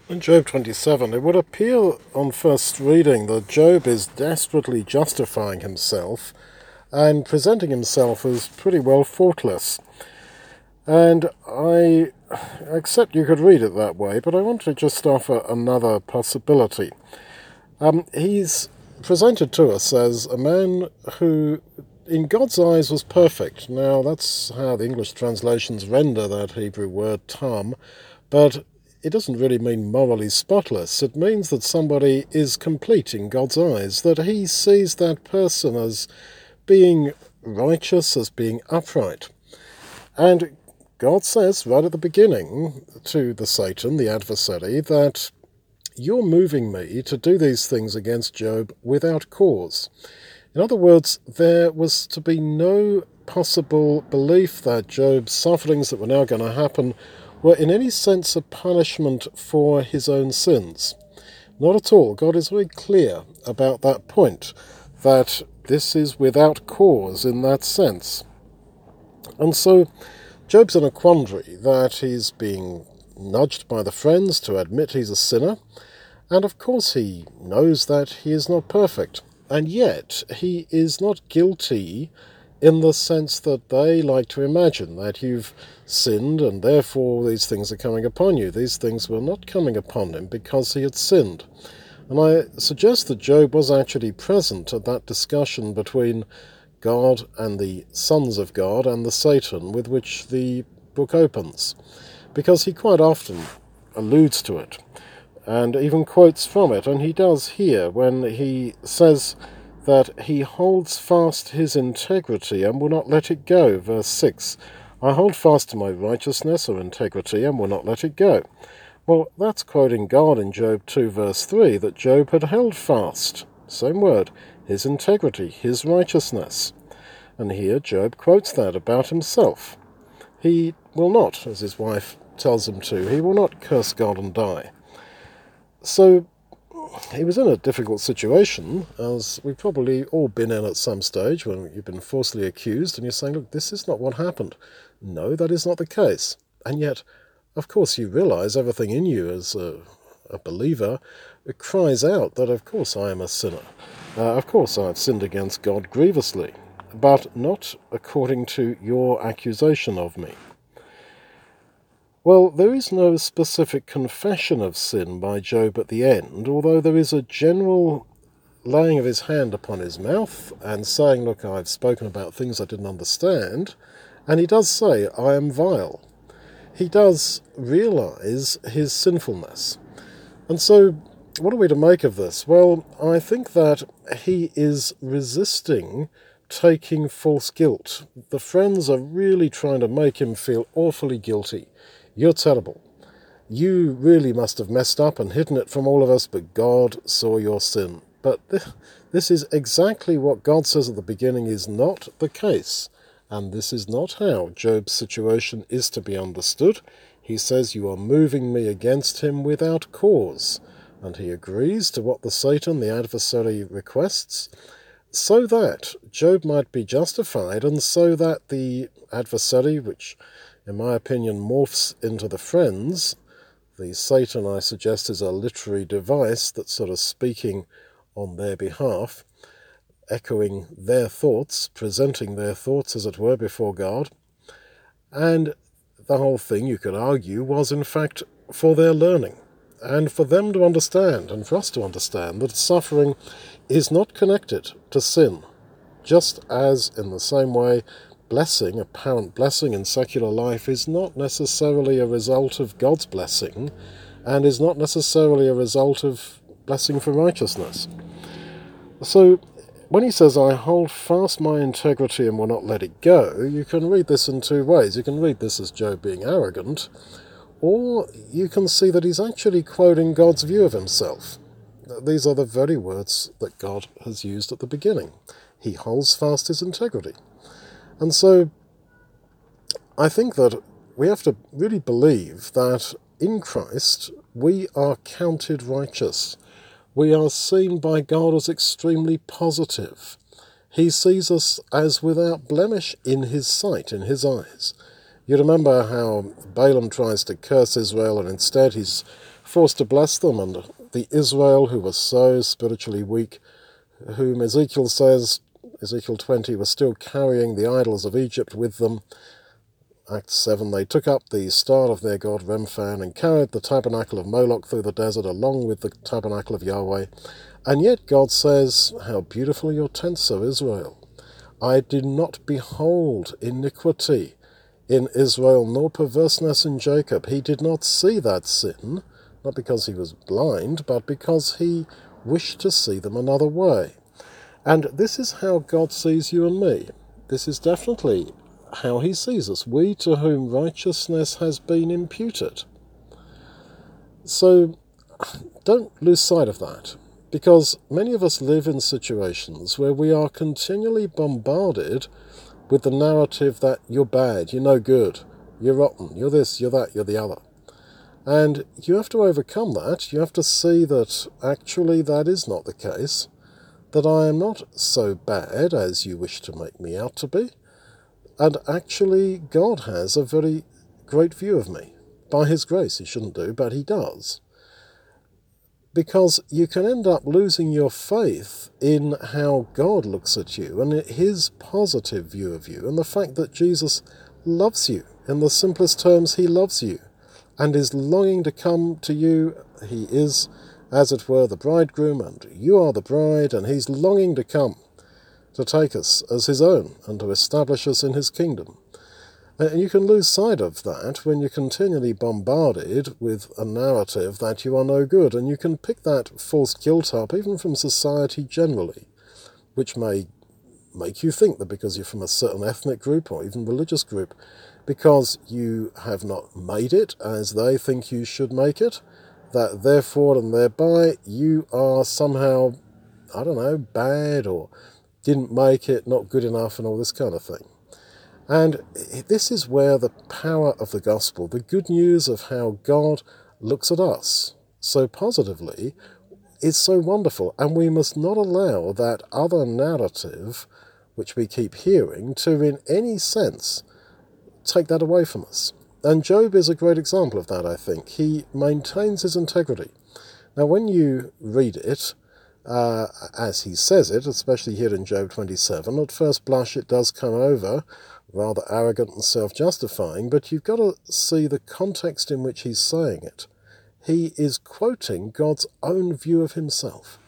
In Job 27, it would appear on first reading that Job is desperately justifying himself and presenting himself as pretty well faultless. And I accept you could read it that way, but I want to just offer another possibility. He's presented to us as a man who, in God's eyes, was perfect. Now, that's how the English translations render that Hebrew word tam, but it doesn't really mean morally spotless. It means that somebody is complete in God's eyes, that he sees that person as being righteous, as being upright. And God says right at the beginning to the Satan, the adversary, that you're moving me to do these things against Job without cause. In other words, there was to be no possible belief that Job's sufferings that were now going to happen were in any sense a punishment for his own sins. Not at all. God is very clear about that point, that this is without cause in that sense. And so Job's in a quandary that he's being nudged by the friends to admit he's a sinner, and of course he knows that he is not perfect, and yet he is not guilty in the sense that they like to imagine, that you've sinned and therefore these things are coming upon you. These things were not coming upon him because he had sinned. And I suggest that Job was actually present at that discussion between God and the sons of God and the Satan with which the book opens, because he quite often alludes to it and even quotes from it, and he does here when he says that he holds fast his integrity and will not let it go. Verse 6, I hold fast to my righteousness or integrity and will not let it go. Well, that's quoting God in Job 2 verse 3, that Job had held fast, same word, his integrity, his righteousness. And here Job quotes that about himself. He will not, as his wife tells him to, he will not curse God and die. So he was in a difficult situation, as we've probably all been in at some stage when you've been falsely accused and you're saying, look, this is not what happened. No, that is not the case. And yet, of course, you realize everything in you as a believer cries out that, of course, I am a sinner. Of course, I've sinned against God grievously, but not according to your accusation of me. Well, there is no specific confession of sin by Job at the end, although there is a general laying of his hand upon his mouth and saying, look, I've spoken about things I didn't understand, and he does say, I am vile. He does realize his sinfulness. And so, what are we to make of this? Well, I think that he is resisting taking false guilt. The friends are really trying to make him feel awfully guilty. You're terrible. You really must have messed up and hidden it from all of us, but God saw your sin. But this is exactly what God says at the beginning is not the case. And this is not how Job's situation is to be understood. He says, you are moving me against him without cause. And he agrees to what the Satan, the adversary, requests, so that Job might be justified, and so that the adversary, which in my opinion morphs into the friends, the Satan I suggest is a literary device that's sort of speaking on their behalf, echoing their thoughts, presenting their thoughts as it were before God, and the whole thing, you could argue, was in fact for their learning, and for them to understand, and for us to understand, that suffering is not connected to sin, just as in the same way blessing, apparent blessing in secular life, is not necessarily a result of God's blessing, and is not necessarily a result of blessing for righteousness. So when he says, I hold fast my integrity and will not let it go, you can read this in two ways. You can read this as Job being arrogant, or you can see that he's actually quoting God's view of himself. These are the very words that God has used at the beginning. He holds fast his integrity. And so I think that we have to really believe that in Christ we are counted righteous. We are seen by God as extremely positive. He sees us as without blemish in his sight, in his eyes. You remember how Balaam tries to curse Israel, and instead he's forced to bless them, and the Israel who was so spiritually weak, whom Ezekiel says, Ezekiel 20, was still carrying the idols of Egypt with them. Acts 7, they took up the star of their god Remphan and carried the tabernacle of Moloch through the desert along with the tabernacle of Yahweh. And yet God says, how beautiful your tents are, Israel. I did not behold iniquity in Israel, nor perverseness in Jacob. He did not see that sin, not because he was blind, but because he wished to see them another way. And this is how God sees you and me. This is definitely how he sees us, we to whom righteousness has been imputed. So don't lose sight of that, because many of us live in situations where we are continually bombarded with the narrative that you're bad, you're no good, you're rotten, you're this, you're that, you're the other. And you have to overcome that. You have to see that actually that is not the case, that I am not so bad as you wish to make me out to be, and actually God has a very great view of me. By his grace he shouldn't do, but he does. Because you can end up losing your faith in how God looks at you and his positive view of you, and the fact that Jesus loves you. In the simplest terms, he loves you and is longing to come to you. He is, as it were, the bridegroom, and you are the bride, and he's longing to come to take us as his own and to establish us in his kingdom. And you can lose sight of that when you're continually bombarded with a narrative that you are no good, and you can pick that false guilt up even from society generally, which may make you think that because you're from a certain ethnic group or even religious group, because you have not made it as they think you should make it, that therefore and thereby you are somehow, I don't know, bad or didn't make it, not good enough, and all this kind of thing. And this is where the power of the gospel, the good news of how God looks at us so positively, is so wonderful. And we must not allow that other narrative, which we keep hearing, to in any sense take that away from us. And Job is a great example of that, I think. He maintains his integrity. Now, when you read it, as he says it, especially here in Job 27, at first blush it does come over rather arrogant and self-justifying, but you've got to see the context in which he's saying it. He is quoting God's own view of himself.